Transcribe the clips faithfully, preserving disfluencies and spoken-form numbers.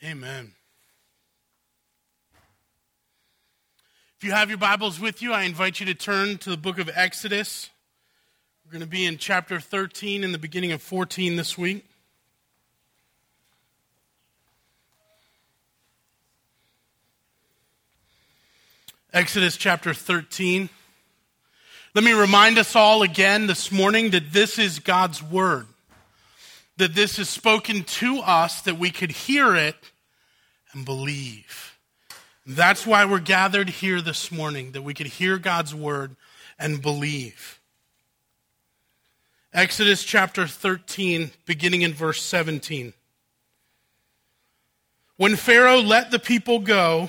Amen. If you have your Bibles with you, I invite you to turn to the book of Exodus. We're going to be in chapter thirteen and the beginning of fourteen this week. Exodus chapter thirteen. Let me remind us all again this morning that this is God's word. That this is spoken to us, that we could hear it and believe. That's why we're gathered here this morning, that we could hear God's word and believe. Exodus chapter thirteen, beginning in verse seventeen. When Pharaoh let the people go,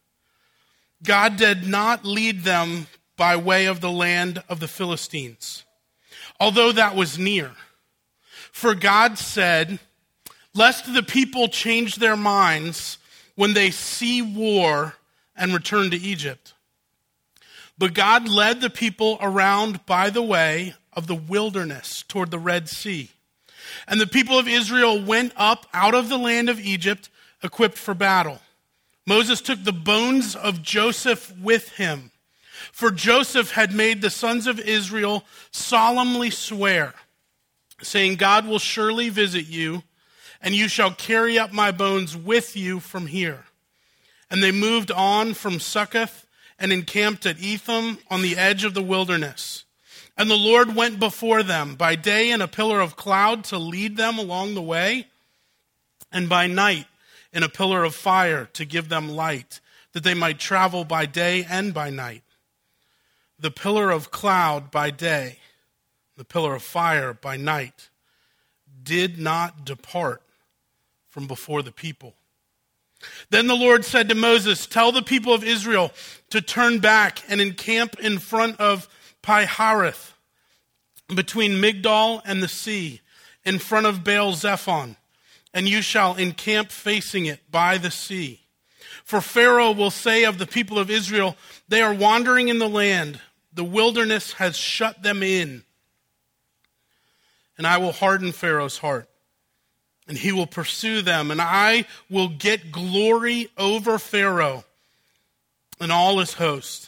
God did not lead them by way of the land of the Philistines, although that was near. For God said, lest the people change their minds when they see war and return to Egypt. But God led the people around by the way of the wilderness toward the Red Sea. And the people of Israel went up out of the land of Egypt, equipped for battle. Moses took the bones of Joseph with him, for Joseph had made the sons of Israel solemnly swear, saying, God will surely visit you, and you shall carry up my bones with you from here. And they moved on from Succoth and encamped at Etham on the edge of the wilderness. And the Lord went before them by day in a pillar of cloud to lead them along the way, and by night in a pillar of fire to give them light, that they might travel by day and by night. The pillar of cloud by day, the pillar of fire by night, did not depart from before the people. Then the Lord said to Moses, tell the people of Israel to turn back and encamp in front of Pi-hahiroth, between Migdol and the sea, in front of Baal-zephon, and you shall encamp facing it by the sea. For Pharaoh will say of the people of Israel, they are wandering in the land, the wilderness has shut them in. And I will harden Pharaoh's heart, and he will pursue them, and I will get glory over Pharaoh and all his host.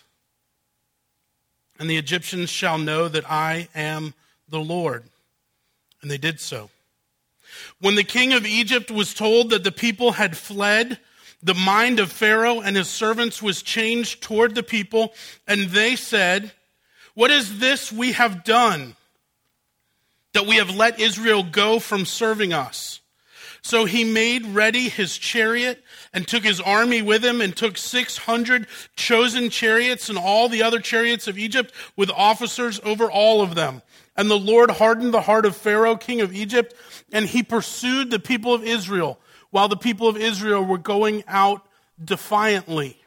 And the Egyptians shall know that I am the Lord. And they did so. When the king of Egypt was told that the people had fled, the mind of Pharaoh and his servants was changed toward the people, and they said, what is this we have done, that we have let Israel go from serving us? So he made ready his chariot and took his army with him and took six hundred chosen chariots and all the other chariots of Egypt with officers over all of them. And the Lord hardened the heart of Pharaoh, king of Egypt, and he pursued the people of Israel while the people of Israel were going out defiantly.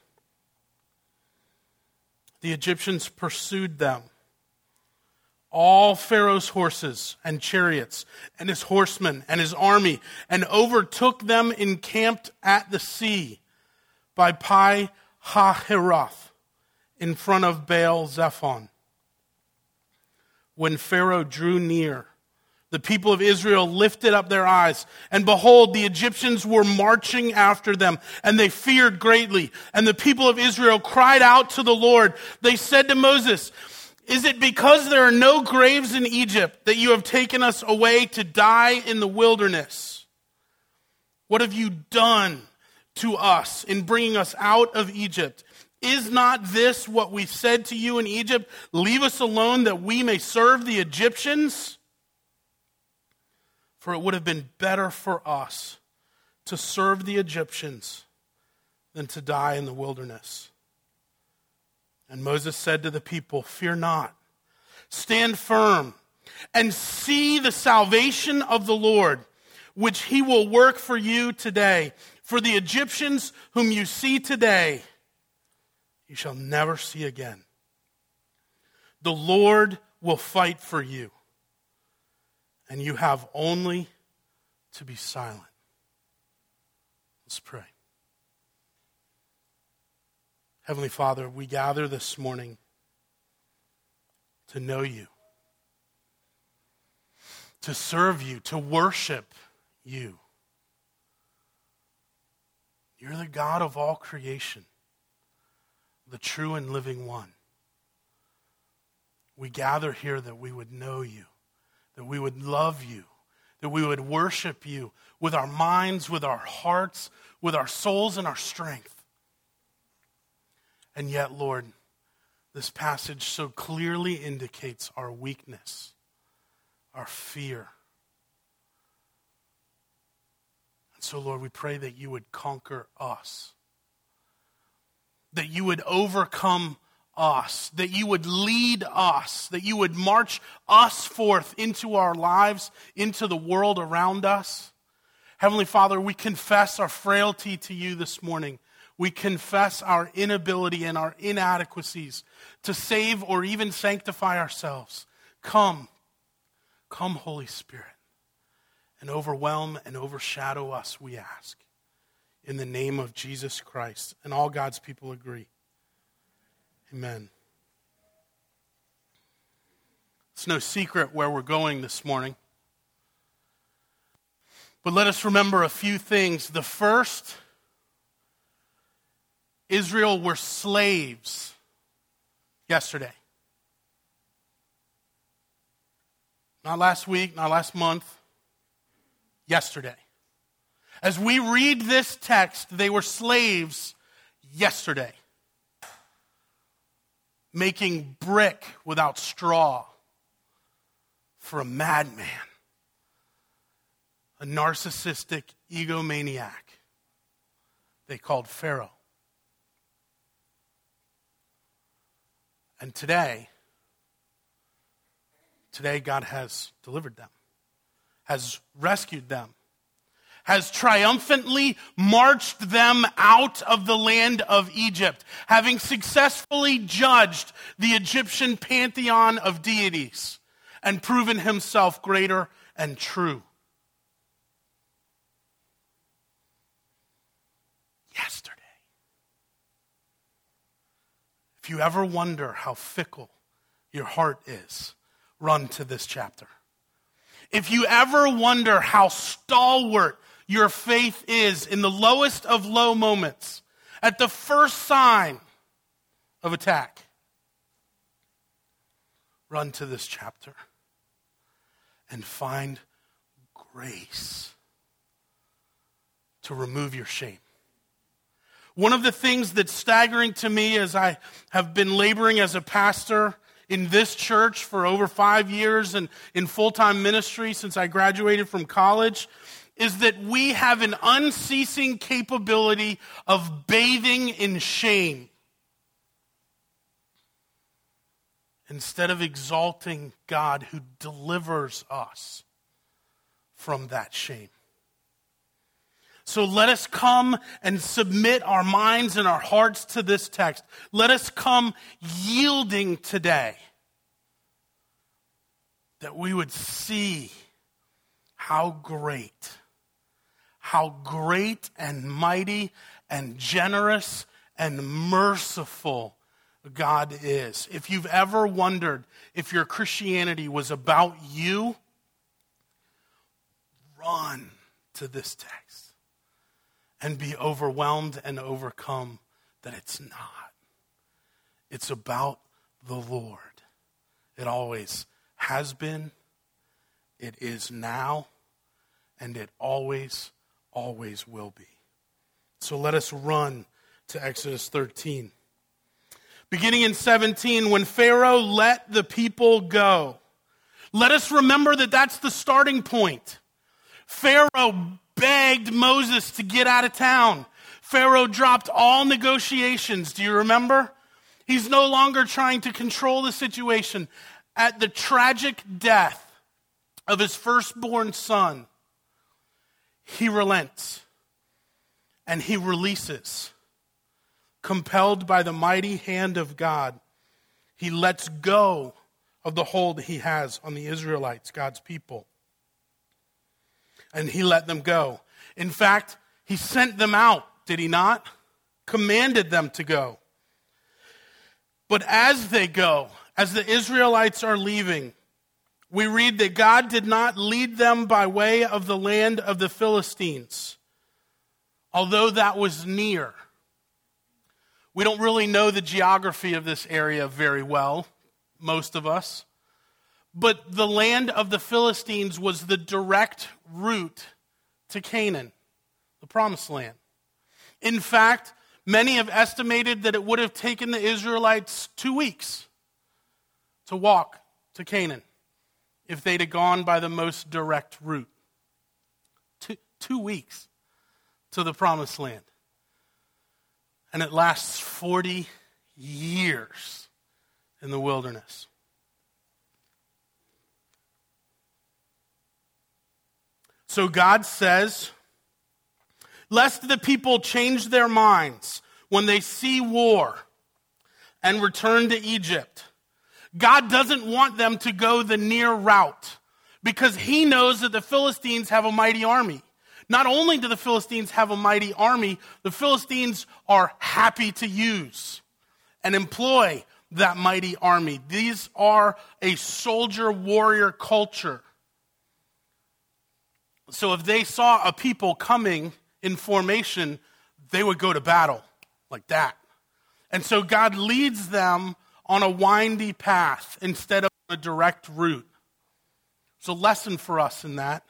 The Egyptians pursued them, all Pharaoh's horses and chariots and his horsemen and his army, and overtook them encamped at the sea by Pi-hahiroth in front of Baal-zephon. When Pharaoh drew near, the people of Israel lifted up their eyes, and behold, the Egyptians were marching after them, and they feared greatly. And the people of Israel cried out to the Lord. They said to Moses, is it because there are no graves in Egypt that you have taken us away to die in the wilderness? What have you done to us in bringing us out of Egypt? Is not this what we said to you in Egypt? Leave us alone that we may serve the Egyptians? For it would have been better for us to serve the Egyptians than to die in the wilderness. And Moses said to the people, fear not, stand firm, and see the salvation of the Lord, which he will work for you today. For the Egyptians whom you see today, you shall never see again. The Lord will fight for you, and you have only to be silent. Let's pray. Heavenly Father, we gather this morning to know you, to serve you, to worship you. You're the God of all creation, the true and living one. We gather here that we would know you, that we would love you, that we would worship you with our minds, with our hearts, with our souls and our strength. And yet, Lord, this passage so clearly indicates our weakness, our fear. And so, Lord, we pray that you would conquer us, that you would overcome us, that you would lead us, that you would march us forth into our lives, into the world around us. Heavenly Father, we confess our frailty to you this morning. We confess our inability and our inadequacies to save or even sanctify ourselves. Come, come, Holy Spirit, and overwhelm and overshadow us, we ask. In the name of Jesus Christ. And all God's people agree. Amen. It's no secret where we're going this morning. But let us remember a few things. The first, Israel were slaves yesterday. Not last week, not last month. Yesterday. As we read this text, they were slaves yesterday. Making brick without straw for a madman. A narcissistic egomaniac they called Pharaoh. And today, today God has delivered them, has rescued them, has triumphantly marched them out of the land of Egypt, having successfully judged the Egyptian pantheon of deities and proven himself greater and true. Yesterday. If you ever wonder how fickle your heart is, run to this chapter. If you ever wonder how stalwart your faith is in the lowest of low moments, at the first sign of attack, run to this chapter and find grace to remove your shame. One of the things that's staggering to me as I have been laboring as a pastor in this church for over five years and in full-time ministry since I graduated from college is that we have an unceasing capability of bathing in shame instead of exalting God who delivers us from that shame. So let us come and submit our minds and our hearts to this text. Let us come yielding today that we would see how great, how great and mighty and generous and merciful God is. If you've ever wondered if your Christianity was about you, run to this text and be overwhelmed and overcome that it's not. It's about the Lord. It always has been, it is now, and it always, always will be. So let us run to Exodus thirteen. Beginning in seventeen, when Pharaoh let the people go, let us remember that that's the starting point. Pharaoh begged Moses to get out of town. Pharaoh dropped all negotiations. Do you remember? He's no longer trying to control the situation. At the tragic death of his firstborn son, he relents and he releases. Compelled by the mighty hand of God, he lets go of the hold he has on the Israelites, God's people. And he let them go. In fact, he sent them out, did he not? Commanded them to go. But as they go, as the Israelites are leaving, we read that God did not lead them by way of the land of the Philistines, although that was near. We don't really know the geography of this area very well, most of us. But the land of the Philistines was the direct route to Canaan, the promised land. In fact, many have estimated that it would have taken the Israelites two weeks to walk to Canaan if they'd have gone by the most direct route. Two, two weeks to the promised land. And it lasts forty years in the wilderness. So God says, lest the people change their minds when they see war and return to Egypt. God doesn't want them to go the near route because he knows that the Philistines have a mighty army. Not only do the Philistines have a mighty army, the Philistines are happy to use and employ that mighty army. These are a soldier warrior culture. So if they saw a people coming in formation, they would go to battle like that. And so God leads them on a windy path instead of a direct route. There's a lesson for us in that.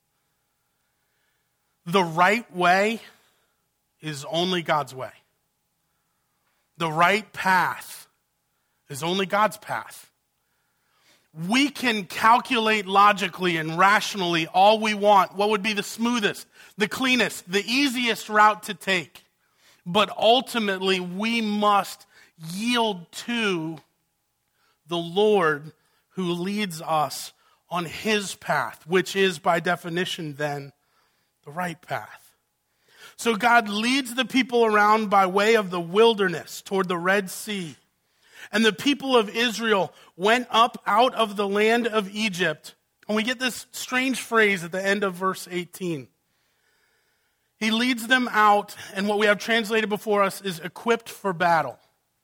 The right way is only God's way. The right path is only God's path. We can calculate logically and rationally all we want, what would be the smoothest, the cleanest, the easiest route to take. But ultimately, we must yield to the Lord who leads us on his path, which is by definition then the right path. So God leads the people around by way of the wilderness toward the Red Sea. And the people of Israel went up out of the land of Egypt. And we get this strange phrase at the end of verse eighteen. He leads them out, and what we have translated before us is equipped for battle.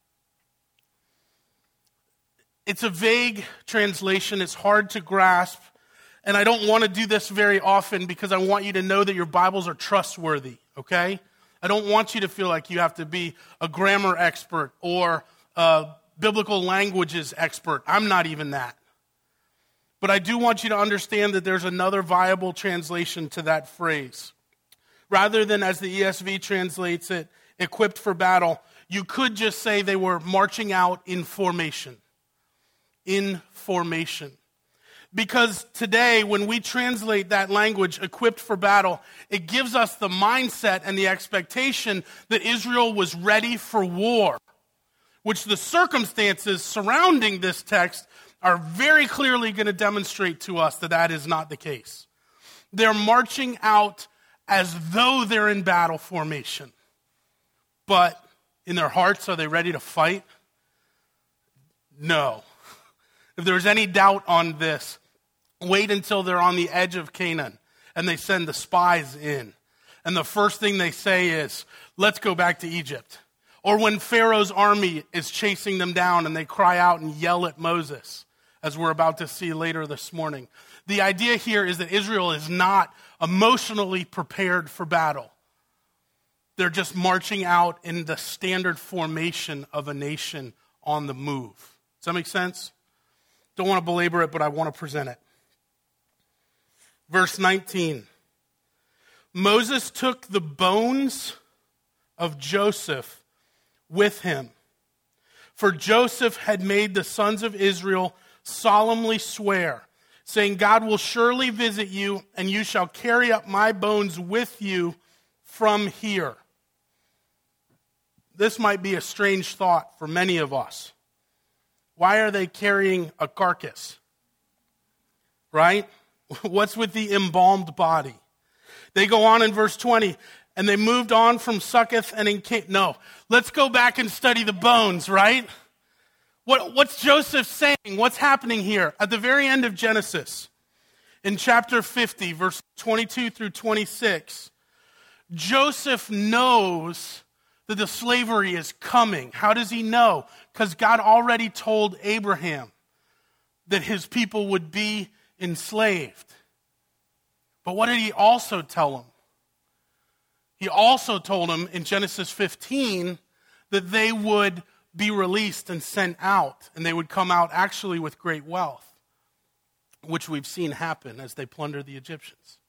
It's a vague translation. It's hard to grasp. And I don't want to do this very often because I want you to know that your Bibles are trustworthy, okay? I don't want you to feel like you have to be a grammar expert or a biblical languages expert. I'm not even that. But I do want you to understand that there's another viable translation to that phrase. Rather than, as the E S V translates it, equipped for battle, you could just say they were marching out in formation. In formation. Because today, when we translate that language, equipped for battle, it gives us the mindset and the expectation that Israel was ready for war, which the circumstances surrounding this text are very clearly going to demonstrate to us that that is not the case. They're marching out as though they're in battle formation. But in their hearts, are they ready to fight? No. If there's any doubt on this, wait until they're on the edge of Canaan and they send the spies in. And the first thing they say is, let's go back to Egypt. Or when Pharaoh's army is chasing them down and they cry out and yell at Moses, as we're about to see later this morning. The idea here is that Israel is not emotionally prepared for battle. They're just marching out in the standard formation of a nation on the move. Does that make sense? Don't want to belabor it, but I want to present it. Verse nineteen. Moses took the bones of Joseph with him, for Joseph had made the sons of Israel solemnly swear, saying, God will surely visit you, and you shall carry up my bones with you from here. This might be a strange thought for many of us. Why are they carrying a carcass? Right? What's with the embalmed body? They go on in verse twenty, and they moved on from Succoth and encamped. No, let's go back and study the bones, right? What, what's Joseph saying? What's happening here? At the very end of Genesis, in chapter fifty, verse twenty-two through twenty-six, Joseph knows that the slavery is coming. How does he know? Because God already told Abraham that his people would be enslaved. But what did he also tell him? He also told them in Genesis fifteen that they would be released and sent out, and they would come out actually with great wealth, which we've seen happen as they plundered the Egyptians.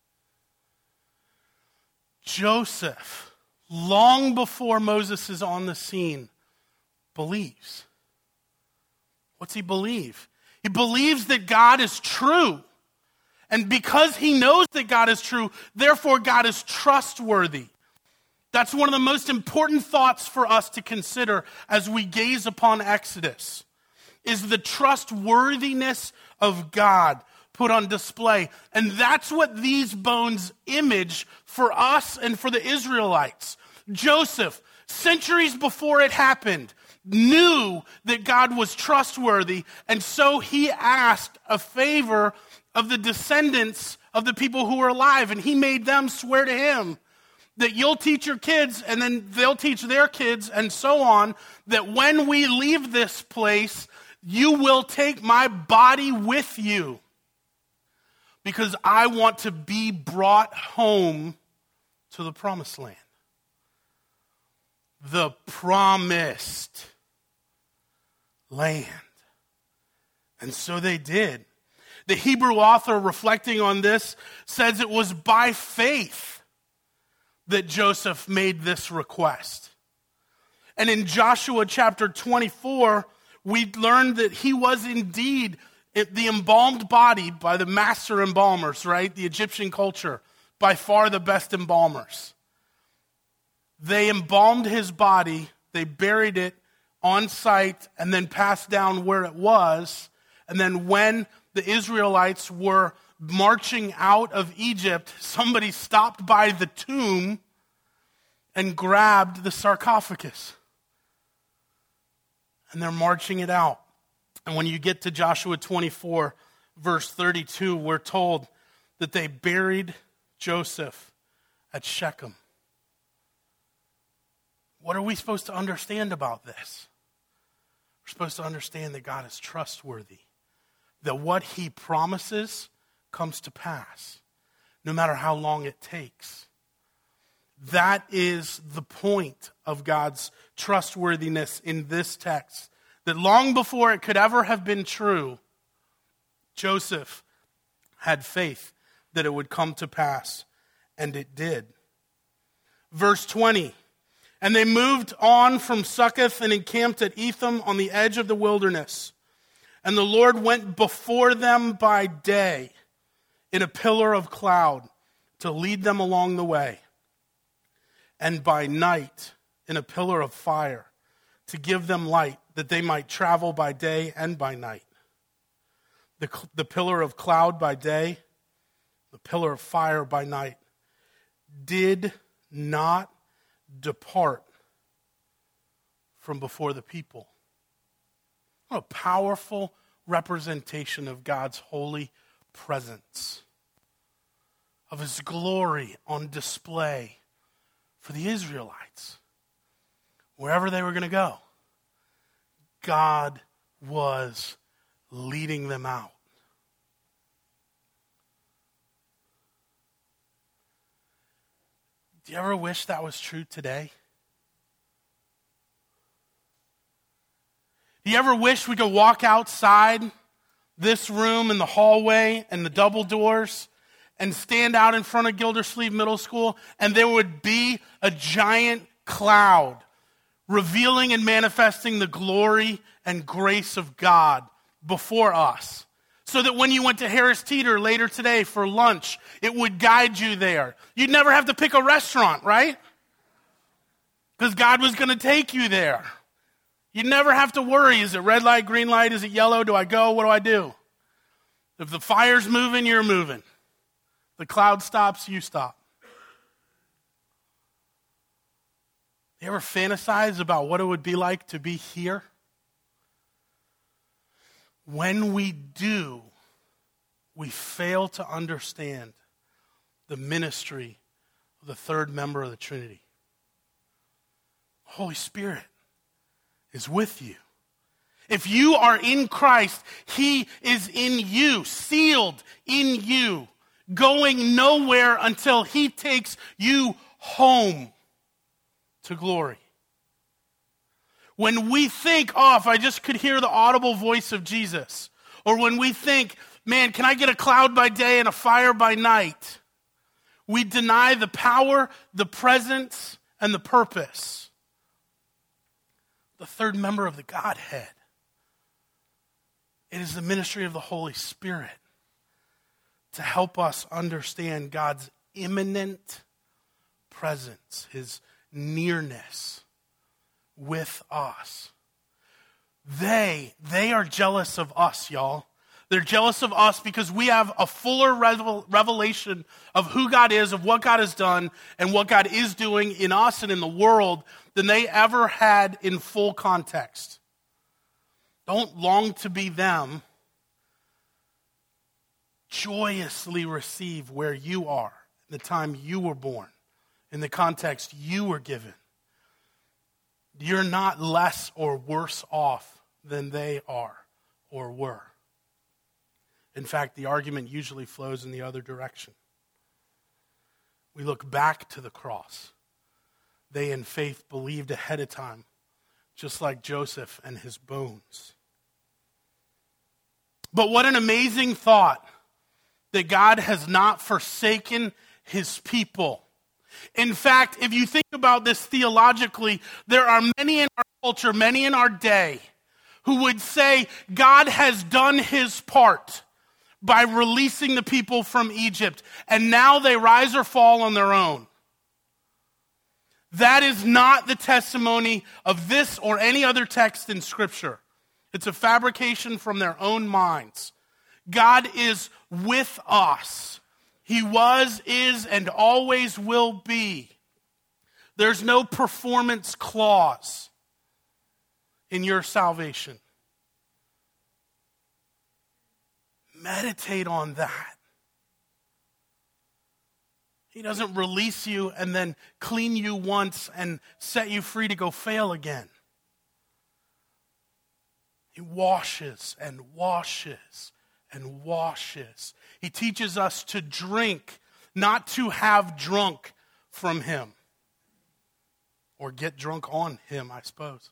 Joseph, long before Moses is on the scene, believes. What's he believe? He believes that God is true. And because he knows that God is true, therefore God is trustworthy. That's one of the most important thoughts for us to consider as we gaze upon Exodus, is the trustworthiness of God put on display. And that's what these bones image for us and for the Israelites. Joseph, centuries before it happened, knew that God was trustworthy, and so he asked a favor of the descendants of the people who were alive, and he made them swear to him that you'll teach your kids, and then they'll teach their kids, and so on, that when we leave this place, you will take my body with you, because I want to be brought home to the promised land. The promised land. And so they did. The Hebrew author, reflecting on this, says it was by faith that Joseph made this request. And in Joshua chapter twenty-four, we learned that he was indeed the embalmed body by the master embalmers, right? The Egyptian culture, by far the best embalmers. They embalmed his body, they buried it on site, and then passed down where it was. And then when the Israelites were marching out of Egypt, somebody stopped by the tomb and grabbed the sarcophagus. And they're marching it out. And when you get to Joshua twenty-four, verse thirty-two, we're told that they buried Joseph at Shechem. What are we supposed to understand about this? We're supposed to understand that God is trustworthy, that what he promises comes to pass, no matter how long it takes. That is the point of God's trustworthiness in this text, that long before it could ever have been true, Joseph had faith that it would come to pass, and it did. Verse twenty, and they moved on from Succoth and encamped at Etham on the edge of the wilderness. And the Lord went before them by day in a pillar of cloud to lead them along the way, and by night in a pillar of fire to give them light, that they might travel by day and by night. The, the pillar of cloud by day, the pillar of fire by night, did not depart from before the people. What a powerful representation of God's holy presence, of his glory on display for the Israelites. Wherever they were going to go, God was leading them out. Do you ever wish that was true today? Do you ever wish we could walk outside this room and the hallway and the double doors and stand out in front of Gildersleeve Middle School, and there would be a giant cloud revealing and manifesting the glory and grace of God before us, so that when you went to Harris Teeter later today for lunch, it would guide you there. You'd never have to pick a restaurant, right? Because God was going to take you there. You'd never have to worry, is it red light, green light, is it yellow, do I go, what do I do? If the fire's moving, you're moving. The cloud stops, you stop. You ever fantasize about what it would be like to be here? When we do, we fail to understand the ministry of the third member of the Trinity. Holy Spirit is with you. If you are in Christ, he is in you, sealed in you, going nowhere until he takes you home to glory. When we think, oh, if I just could hear the audible voice of Jesus, or when we think, man, can I get a cloud by day and a fire by night? We deny the power, the presence, and the purpose. The third member of the Godhead. It is the ministry of the Holy Spirit to help us understand God's imminent presence, his nearness with us. They, they are jealous of us, y'all. They're jealous of us because we have a fuller revel- revelation of who God is, of what God has done, and what God is doing in us and in the world than they ever had in full context. Don't long to be them. Joyously receive where you are, the time you were born, in the context you were given. You're not less or worse off than they are or were. In fact, the argument usually flows in the other direction. We look back to the cross. They in faith believed ahead of time, just like Joseph and his bones. But what an amazing thought that God has not forsaken his people. In fact, if you think about this theologically, there are many in our culture, many in our day, who would say God has done his part by releasing the people from Egypt, and now they rise or fall on their own. That is not the testimony of this or any other text in Scripture. It's a fabrication from their own minds. God is with us. He was, is, and always will be. There's no performance clause in your salvation. Meditate on that. He doesn't release you and then clean you once and set you free to go fail again. He washes and washes and washes. He teaches us to drink, not to have drunk from him. Or get drunk on him, I suppose.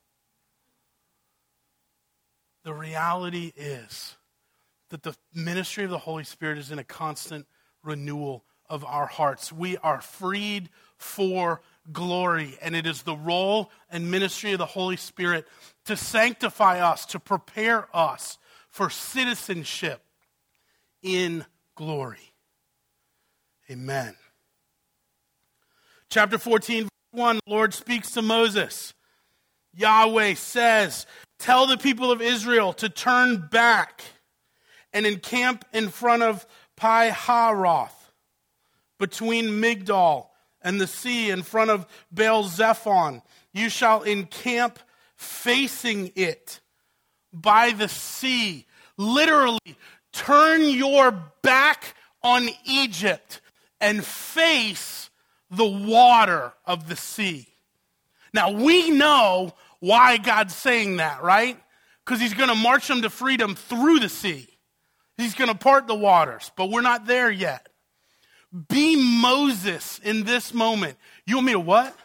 The reality is that the ministry of the Holy Spirit is in a constant renewal of our hearts. We are freed for glory, and it is the role and ministry of the Holy Spirit to sanctify us, to prepare us for citizenship in glory. Amen. Chapter fourteen, verse one, the Lord speaks to Moses. Yahweh says, tell the people of Israel to turn back and encamp in front of Pi-haroth, between Migdol and the sea, in front of Baal-zephon. You shall encamp facing it by the sea. Literally, turn your back on Egypt and face the water of the sea. Now, we know why God's saying that, right? Because he's going to march them to freedom through the sea. He's going to part the waters, but we're not there yet. Be Moses in this moment. You want me to what?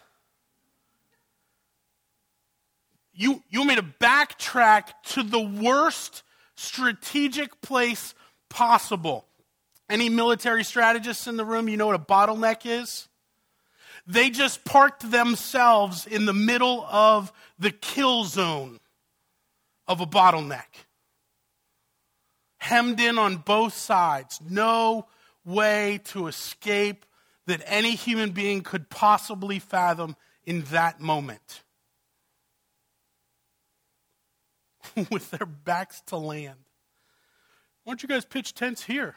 You, you want me to backtrack to the worst strategic place possible. Any military strategists in the room, you know what a bottleneck is? They just parked themselves in the middle of the kill zone of a bottleneck. Hemmed in on both sides. No way to escape that any human being could possibly fathom in that moment. With their backs to land. Why don't you guys pitch tents here?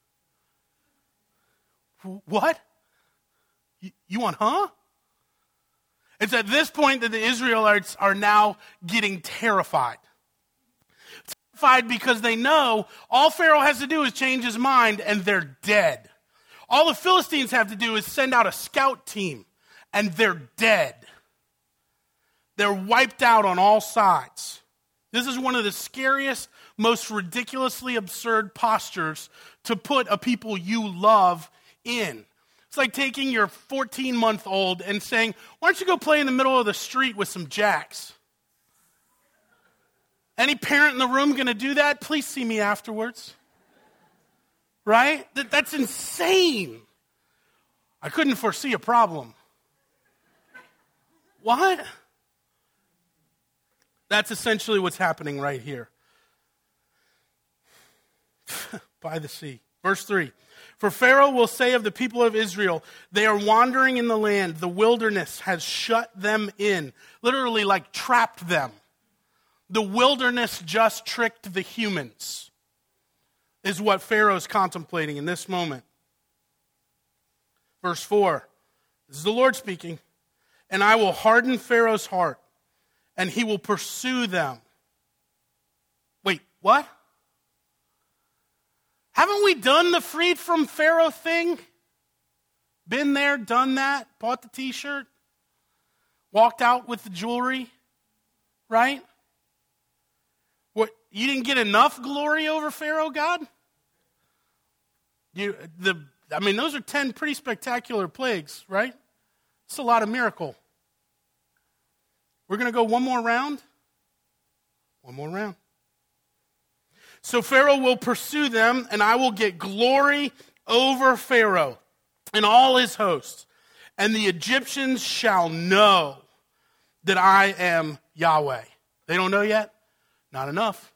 What? You, you want, huh? It's at this point that the Israelites are now getting terrified. Terrified because they know all Pharaoh has to do is change his mind and they're dead. All the Philistines have to do is send out a scout team and they're dead. They're wiped out on all sides. This is one of the scariest, most ridiculously absurd postures to put a people you love in. It's like taking your fourteen-month-old and saying, why don't you go play in the middle of the street with some jacks? Any parent in the room going to do that? Please see me afterwards. Right? That, that's insane. I couldn't foresee a problem. What? That's essentially what's happening right here. By the sea. Verse three. For Pharaoh will say of the people of Israel, they are wandering in the land. The wilderness has shut them in. Literally like trapped them. The wilderness just tricked the humans. Is what Pharaoh's contemplating in this moment. Verse four. This is the Lord speaking. And I will harden Pharaoh's heart, and he will pursue them. Wait, what? Haven't we done the freed from Pharaoh thing? Been there, done that, bought the t-shirt, walked out with the jewelry, right? What, you didn't get enough glory over Pharaoh, God? You, the, I mean, those are ten pretty spectacular plagues, right? It's a lot of miracle. We're going to go one more round. One more round. So Pharaoh will pursue them, and I will get glory over Pharaoh and all his hosts. And the Egyptians shall know that I am Yahweh. They don't know yet? Not enough.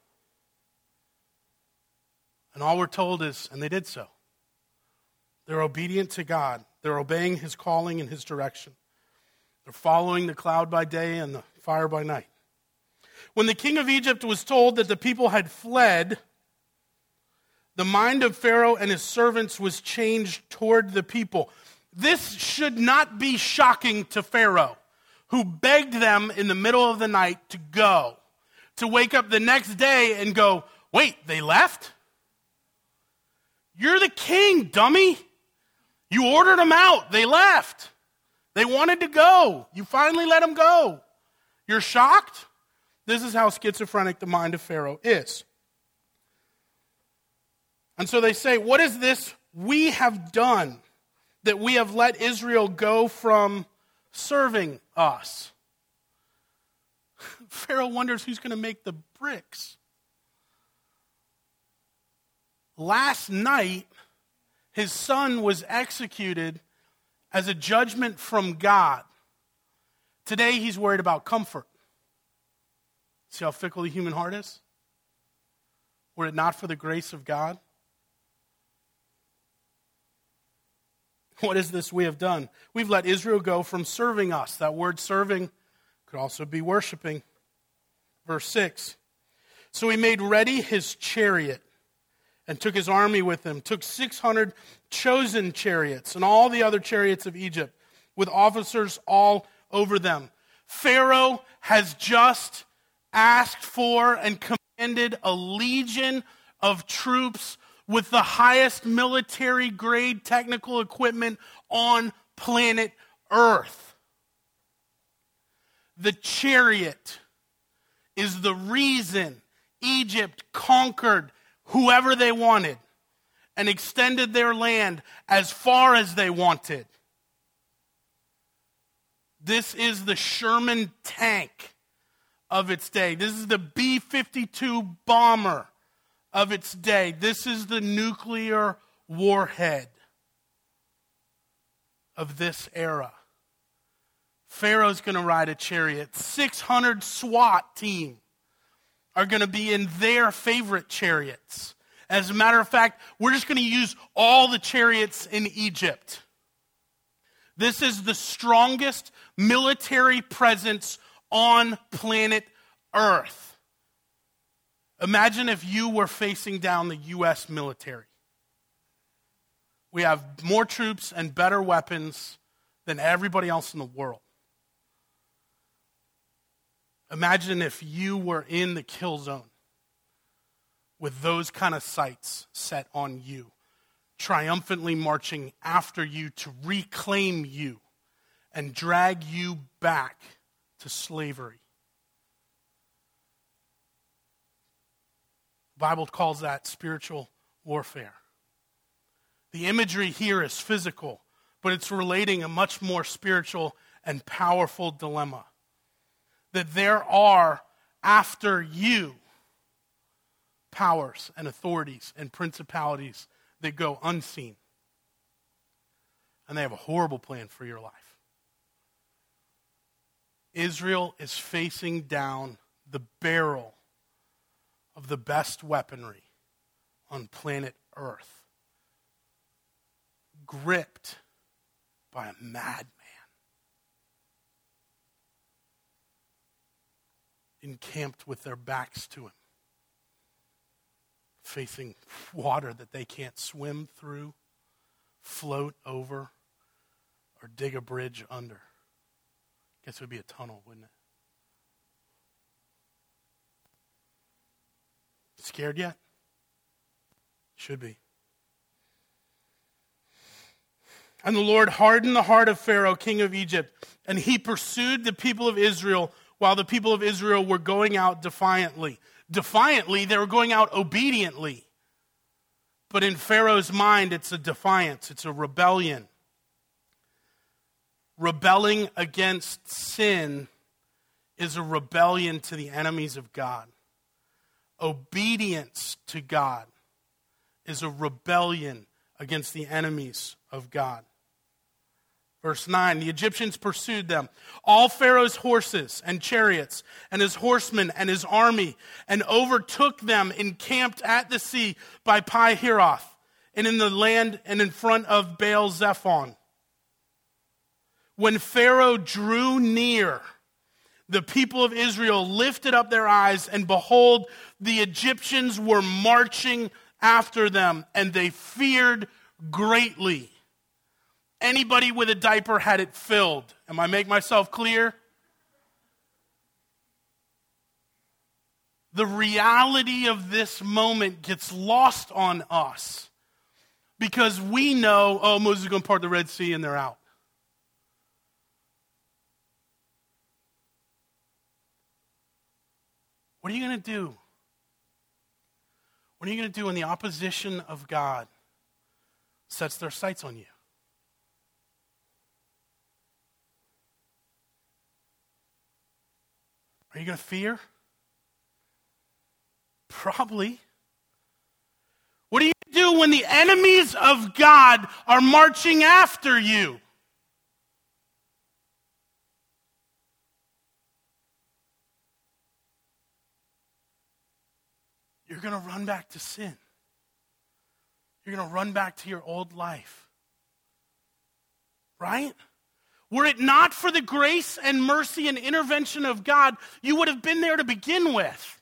And all we're told is, and they did so. They're obedient to God. They're obeying his calling and his direction. They're following the cloud by day and the fire by night. When the king of Egypt was told that the people had fled, the mind of Pharaoh and his servants was changed toward the people. This should not be shocking to Pharaoh, who begged them in the middle of the night to go, to wake up the next day and go, wait, they left? You're the king, dummy. You ordered them out. They left. They wanted to go. You finally let them go. You're shocked? This is how schizophrenic the mind of Pharaoh is. And so they say, what is this we have done that we have let Israel go from serving us? Pharaoh wonders who's going to make the bricks. Last night, his son was executed as a judgment from God. Today, he's worried about comfort. See how fickle the human heart is? Were it not for the grace of God? What is this we have done? We've let Israel go from serving us. That word serving could also be worshiping. Verse six. So he made ready his chariot and took his army with him, took six hundred chosen chariots and all the other chariots of Egypt with officers all over them. Pharaoh has just asked for and commanded a legion of troops with the highest military grade technical equipment on planet Earth. The chariot is the reason Egypt conquered whoever they wanted and extended their land as far as they wanted. This is the Sherman tank of its day. This is the B fifty-two bomber of its day. This is the nuclear warhead of this era. Pharaoh's going to ride a chariot. six hundred SWAT team are going to be in their favorite chariots. As a matter of fact, we're just going to use all the chariots in Egypt. This is the strongest military presence on planet Earth. Imagine if you were facing down the U S military. We have more troops and better weapons than everybody else in the world. Imagine if you were in the kill zone with those kind of sights set on you, triumphantly marching after you to reclaim you and drag you back to slavery. The Bible calls that spiritual warfare. The imagery here is physical, but it's relating a much more spiritual and powerful dilemma. That there are, after you, powers and authorities and principalities that go unseen. And they have a horrible plan for your life. Israel is facing down the barrel of the best weaponry on planet Earth, gripped by a madman, encamped with their backs to him, facing water that they can't swim through, float over, or dig a bridge under. Guess it would be a tunnel, wouldn't it? Scared yet? Should be. And the Lord hardened the heart of Pharaoh, king of Egypt, and he pursued the people of Israel while the people of Israel were going out defiantly. Defiantly, they were going out obediently. But in Pharaoh's mind, it's a defiance, it's a rebellion. Rebelling against sin is a rebellion to the enemies of God. Obedience to God is a rebellion against the enemies of God. Verse nine, the Egyptians pursued them, all Pharaoh's horses and chariots and his horsemen and his army, and overtook them encamped at the sea by Pi-Hahiroth and in the land and in front of Baal-zephon. When Pharaoh drew near, the people of Israel lifted up their eyes, and behold, the Egyptians were marching after them, and they feared greatly. Anybody with a diaper had it filled. Am I making myself clear? The reality of this moment gets lost on us because we know, oh, Moses is going to part the Red Sea and they're out. What are you going to do? What are you going to do when the opposition of God sets their sights on you? Are you going to fear? Probably. What do you do when the enemies of God are marching after you? You're going to run back to sin. You're going to run back to your old life. Right? Were it not for the grace and mercy and intervention of God, you would have been there to begin with.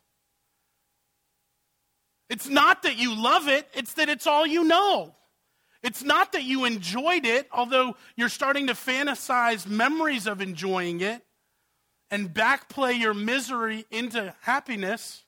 It's not that you love it, it's that it's all you know. It's not that you enjoyed it, although you're starting to fantasize memories of enjoying it and backplay your misery into happiness.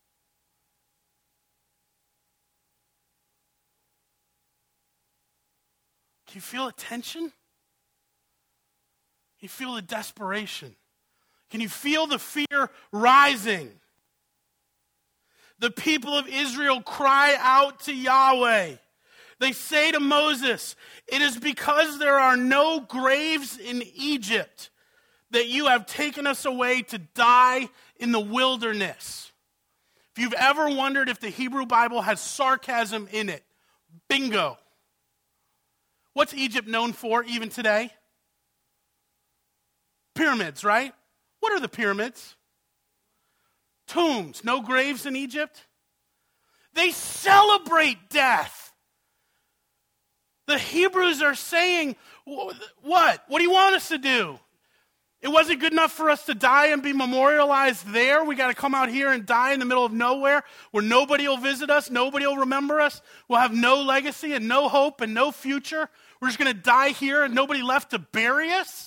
Can you feel a tension? Can you feel the desperation? Can you feel the fear rising? The people of Israel cry out to Yahweh. They say to Moses, "It is because there are no graves in Egypt that you have taken us away to die in the wilderness." If you've ever wondered if the Hebrew Bible has sarcasm in it, bingo. What's Egypt known for even today? Pyramids, right? What are the pyramids? Tombs. No graves in Egypt? They celebrate death. The Hebrews are saying, what? What do you want us to do? It wasn't good enough for us to die and be memorialized there. We got to come out here and die in the middle of nowhere where nobody will visit us, nobody will remember us. We'll have no legacy and no hope and no future. We're just going to die here and nobody left to bury us?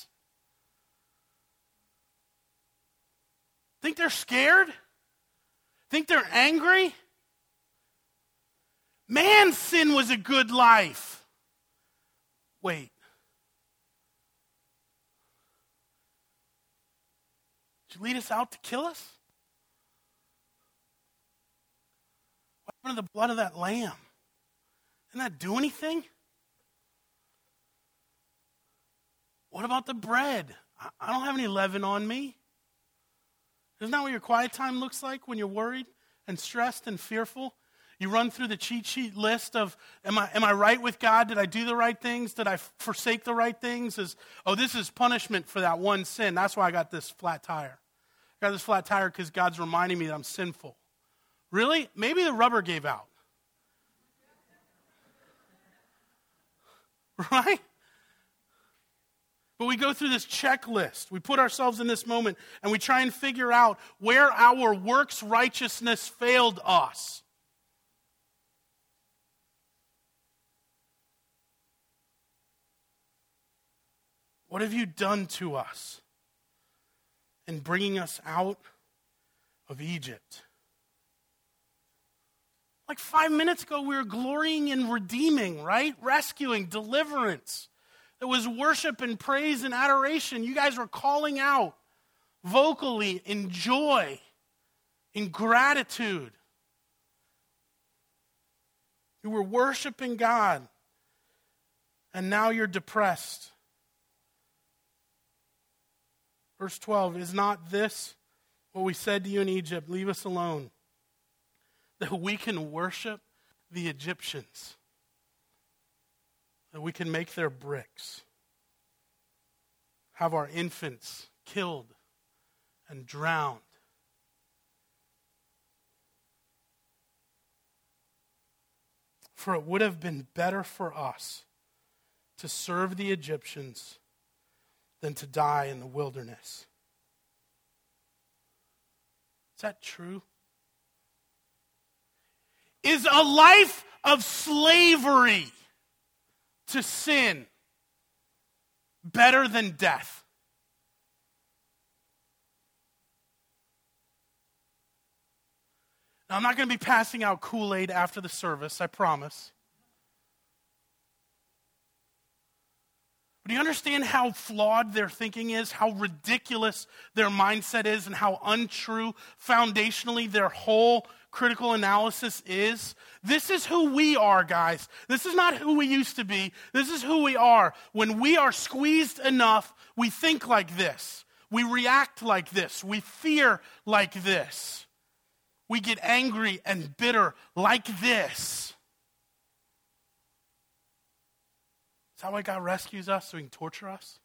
Think they're scared? Think they're angry? Man's sin was a good life. Wait. Did you lead us out to kill us? What happened to the blood of that lamb? Didn't that do anything? What about the bread? I don't have any leaven on me. Isn't that what your quiet time looks like when you're worried and stressed and fearful? You run through the cheat sheet list of, am I am I right with God? Did I do the right things? Did I forsake the right things? Is, oh, this is punishment for that one sin. That's why I got this flat tire. I got this flat tire because God's reminding me that I'm sinful. Really? Maybe the rubber gave out. Right? But we go through this checklist. We put ourselves in this moment and we try and figure out where our works righteousness failed us. What have you done to us in bringing us out of Egypt? Like five minutes ago, we were glorying in redeeming, right? Rescuing, deliverance. It was worship and praise and adoration. You guys were calling out vocally in joy, in gratitude. You were worshiping God, and now you're depressed. Verse twelve, is not this what we said to you in Egypt? Leave us alone, that we can worship the Egyptians, that we can make their bricks, have our infants killed and drowned. For it would have been better for us to serve the Egyptians than to die in the wilderness. Is that true? Is a life of slavery to sin better than death? Now, I'm not going to be passing out Kool-Aid after the service, I promise. But do you understand how flawed their thinking is, how ridiculous their mindset is, and how untrue foundationally their whole critical analysis is? This is who we are, guys. This is not who we used to be. This is who we are. When we are squeezed enough, we think like this. We react like this. We fear like this. We get angry and bitter like this. Is that why God rescues us, so he can torture us?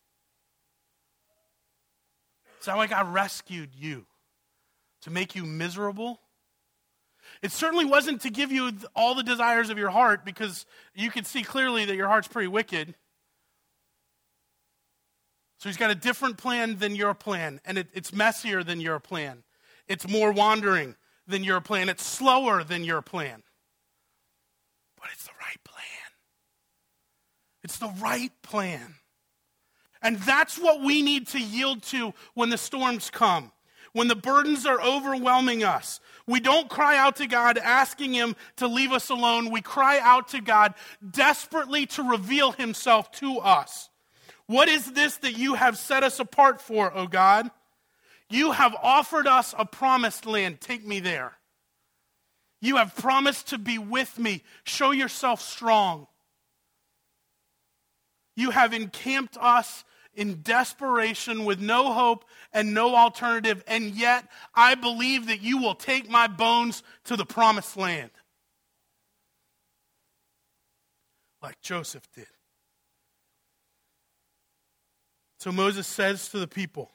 Is that why God rescued you? To make you miserable? It certainly wasn't to give you all the desires of your heart, because you can see clearly that your heart's pretty wicked. So he's got a different plan than your plan, and it, it's messier than your plan. It's more wandering than your plan. It's slower than your plan. But it's the right plan. It's the right plan. And that's what we need to yield to when the storms come. When the burdens are overwhelming us. We don't cry out to God asking him to leave us alone. We cry out to God desperately to reveal himself to us. What is this that you have set us apart for, O God? You have offered us a promised land. Take me there. You have promised to be with me. Show yourself strong. You have encamped us in desperation with no hope and no alternative, and yet I believe that you will take my bones to the promised land. Like Joseph did. So Moses says to the people,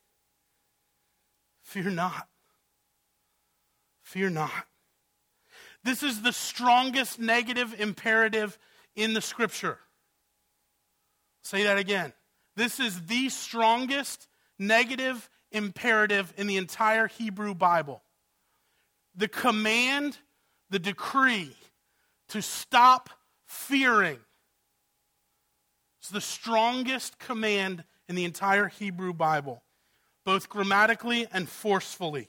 fear not. Fear not. This is the strongest negative imperative in the scripture. Say that again. This is the strongest negative imperative in the entire Hebrew Bible. The command, the decree to stop fearing. It's the strongest command in the entire Hebrew Bible, both grammatically and forcefully.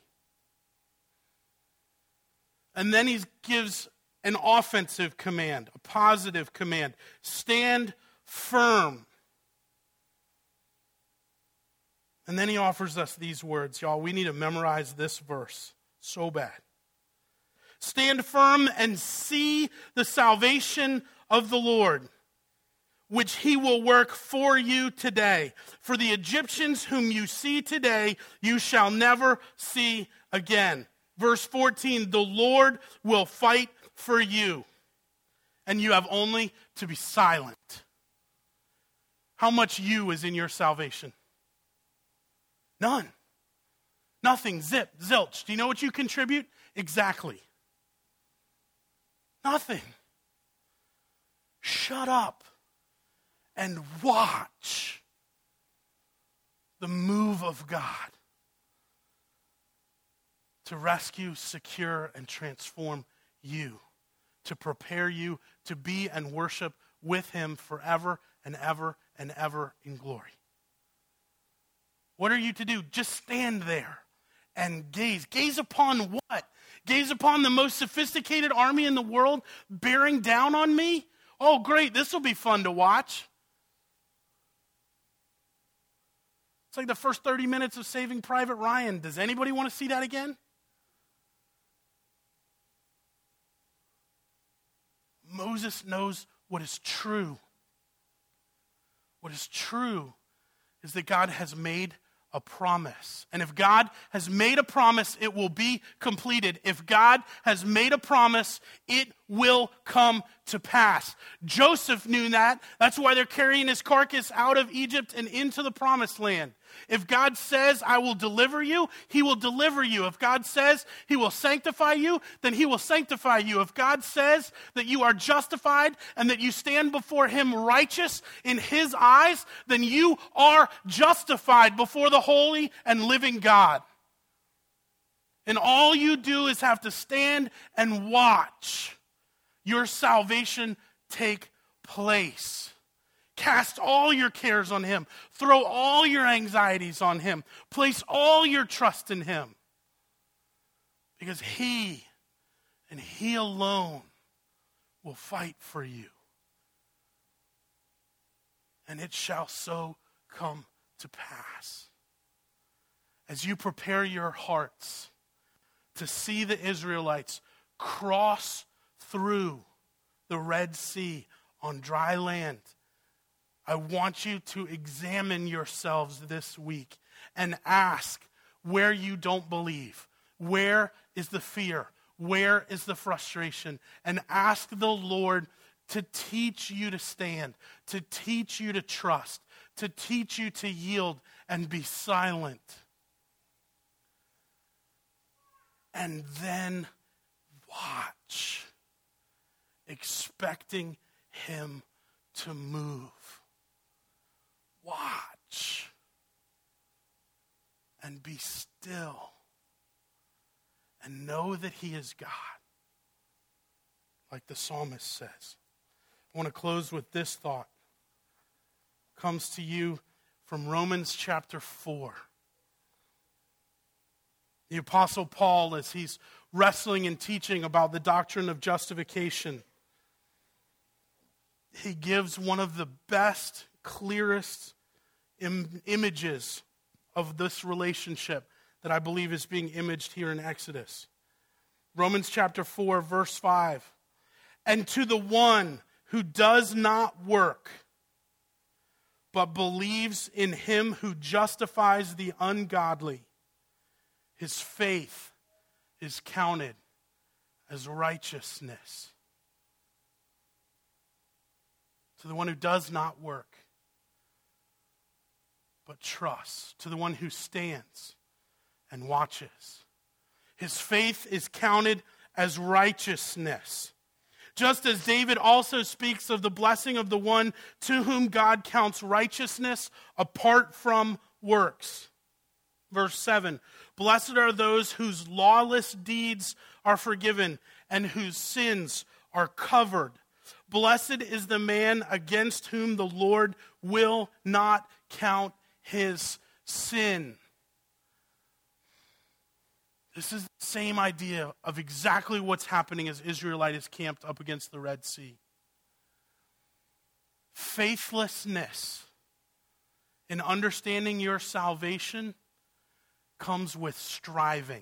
And then he gives an offensive command, a positive command. Stand firm. And then he offers us these words. Y'all, we need to memorize this verse so bad. Stand firm and see the salvation of the Lord, which he will work for you today. For the Egyptians whom you see today, you shall never see again. Verse fourteen, the Lord will fight for you, and you have only to be silent. How much you is in your salvation? None. Nothing. Zip. Zilch. Do you know what you contribute? Exactly. Nothing. Shut up and watch the move of God to rescue, secure, and transform you, to prepare you to be and worship with him forever and ever and ever in glory. What are you to do? Just stand there and gaze. Gaze upon what? Gaze upon the most sophisticated army in the world bearing down on me? Oh, great, this will be fun to watch. It's like the first thirty minutes of Saving Private Ryan. Does anybody want to see that again? Moses knows what is true. What is true is that God has made a promise. And if God has made a promise, it will be completed. If God has made a promise, it will come to pass. Joseph knew that. That's why they're carrying his carcass out of Egypt and into the promised land. If God says, I will deliver you, he will deliver you. If God says he will sanctify you, then he will sanctify you. If God says that you are justified and that you stand before him righteous in his eyes, then you are justified before the holy and living God. And all you do is have to stand and watch your salvation take place. Cast all your cares on him. Throw all your anxieties on him. Place all your trust in him. Because he and he alone will fight for you. And it shall so come to pass. As you prepare your hearts to see the Israelites cross through the Red Sea on dry land, I want you to examine yourselves this week and ask where you don't believe. Where is the fear? Where is the frustration? And ask the Lord to teach you to stand, to teach you to trust, to teach you to yield and be silent. And then watch, expecting him to move. Watch and be still and know that he is God, like the psalmist says. I want to close with this thought. It comes to you from Romans chapter four. The Apostle Paul, as he's wrestling and teaching about the doctrine of justification, he gives one of the best, clearest im- images of this relationship that I believe is being imaged here in Exodus. Romans chapter four, verse five. And to the one who does not work, but believes in him who justifies the ungodly, his faith is counted as righteousness. To the one who does not work, but trusts. To the one who stands and watches, his faith is counted as righteousness. Just as David also speaks of the blessing of the one to whom God counts righteousness apart from works. Verse seven, blessed are those whose lawless deeds are forgiven and whose sins are covered. Blessed is the man against whom the Lord will not count his sin. This is the same idea of exactly what's happening as Israelite is camped up against the Red Sea. Faithlessness in understanding your salvation comes with striving.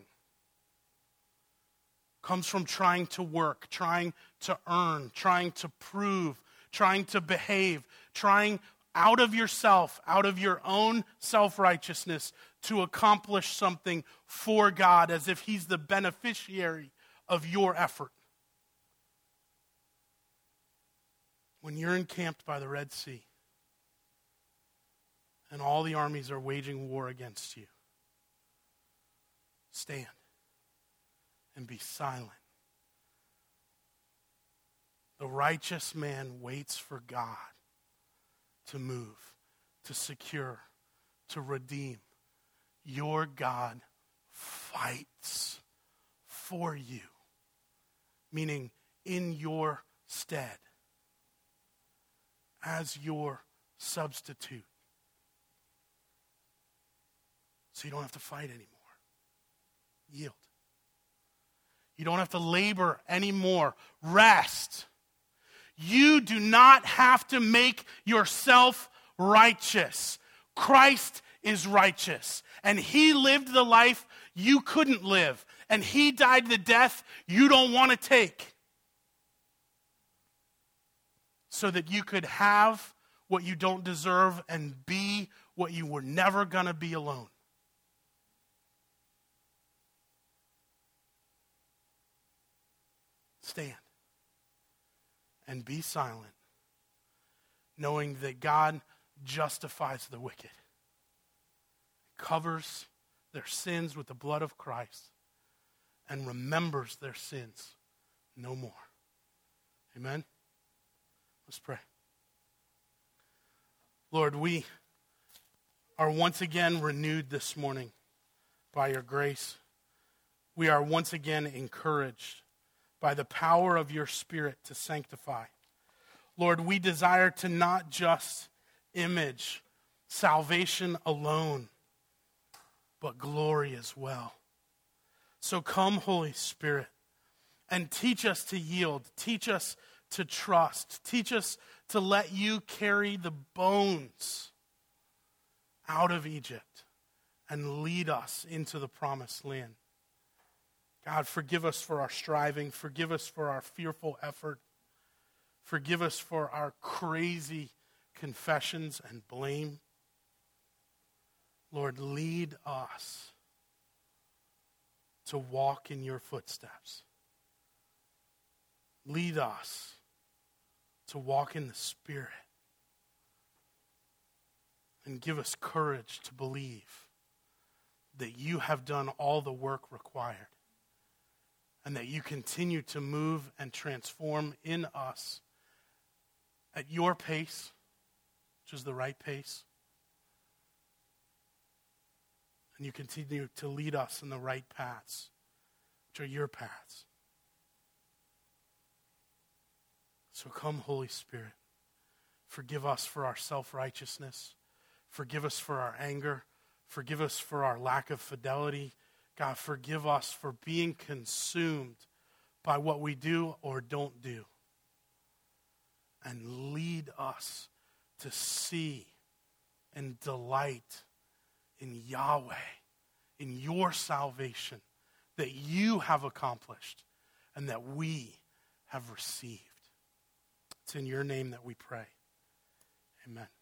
Comes from trying to work, trying to earn, trying to prove, trying to behave, trying out of yourself, out of your own self-righteousness, to accomplish something for God as if he's the beneficiary of your effort. When you're encamped by the Red Sea and all the armies are waging war against you, stand and be silent. The righteous man waits for God to move, to secure, to redeem. Your God fights for you, meaning in your stead, as your substitute. So you don't have to fight anymore. Yield. You don't have to labor anymore. Rest. You do not have to make yourself righteous. Christ is righteous. And he lived the life you couldn't live. And he died the death you don't want to take. So that you could have what you don't deserve and be what you were never going to be alone. Stand and be silent, knowing that God justifies the wicked, covers their sins with the blood of Christ, and remembers their sins no more. Amen? Let's pray. Lord, we are once again renewed this morning by your grace. We are once again encouraged by the power of your Spirit to sanctify. Lord, we desire to not just image salvation alone, but glory as well. So come, Holy Spirit, and teach us to yield. Teach us to trust. Teach us to let you carry the bones out of Egypt and lead us into the promised land. God, forgive us for our striving. Forgive us for our fearful effort. Forgive us for our crazy confessions and blame. Lord, lead us to walk in your footsteps. Lead us to walk in the Spirit. And give us courage to believe that you have done all the work required. And that you continue to move and transform in us at your pace, which is the right pace. And you continue to lead us in the right paths, which are your paths. So come, Holy Spirit. Forgive us for our self-righteousness. Forgive us for our anger. Forgive us for our lack of fidelity. God, forgive us for being consumed by what we do or don't do. And lead us to see and delight in Yahweh, in your salvation that you have accomplished and that we have received. It's in your name that we pray. Amen.